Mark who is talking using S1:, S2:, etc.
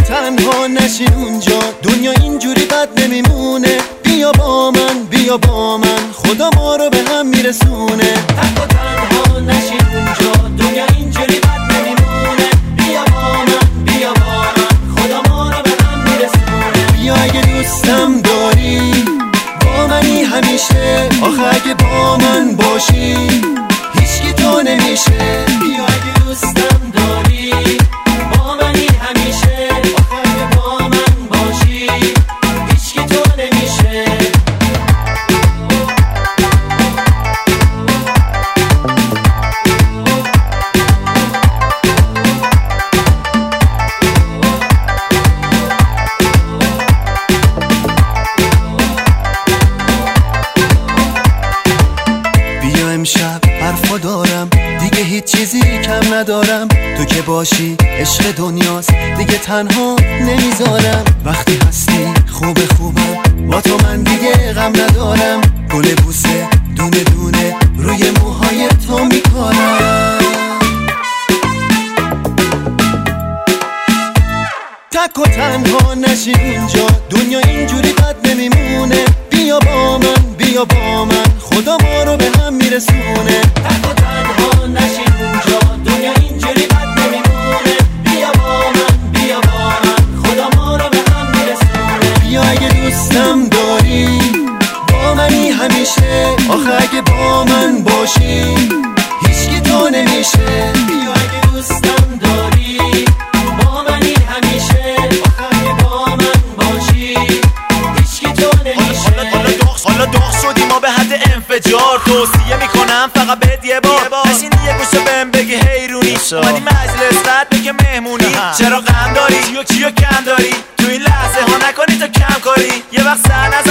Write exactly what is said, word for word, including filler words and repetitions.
S1: تنها نشی اونجا، دنیا اینجوری بد نمیمونه. بیا با من، بیا با من، خدا ما رو به هم میرسونه. تک و تنها نشی اونجا، دنیا اینجوری بد نمیمونه. بیا با من، بیا با من، خدا ما رو به هم میرسونه. بیا اگه دوستم داری با منی همیشه، آخه اگه با من باشی هیچکی تو نمیشه. بیا اگه دوستم داری با منی همیشه، آخه اگه با من باشی هیچکی تو نمیشه. بیا امشب حرفا دارم، دیگه هیچ چیزی کم ندارم. تو که باشی عشق دنیاست، دیگه تنها نمیذارم. وقتی هستی خوب خوبم، با تو من دیگه غم ندارم. گل بوسه دونه دونه روی موهای تو میکنم. تک و تنها نشی اونجا، دنیا اینجوری بد نمیمونه. بیا با من، بیا با من، خدا ما رو به هم میرسونه. تک و تنها نشی اونجا، دنیا اینجوری بد نمیمونه. بیا با من، بیا با من، خدا ما رو به هم میرسونه. بیا اگه دوستم داری با منی همیشه، آخه اگه با من باشی هیچکی تو نمیشه. بیا اگه دوستم داری با منی همیشه، آخه اگه با من باشی هیچکی تو نمیشه.
S2: حالا داغ شدی ما به حد انفجار، توصیه میکنم فقط بهت یه بار نشین یه گوشه بهم بگی حیرونی. اومدی مجلس رد بگه مهمونی، چرا غم داری کیو کیو کم داری؟ تو این لحظه ها نکنی تو کم کاری، یه وقت سر نزن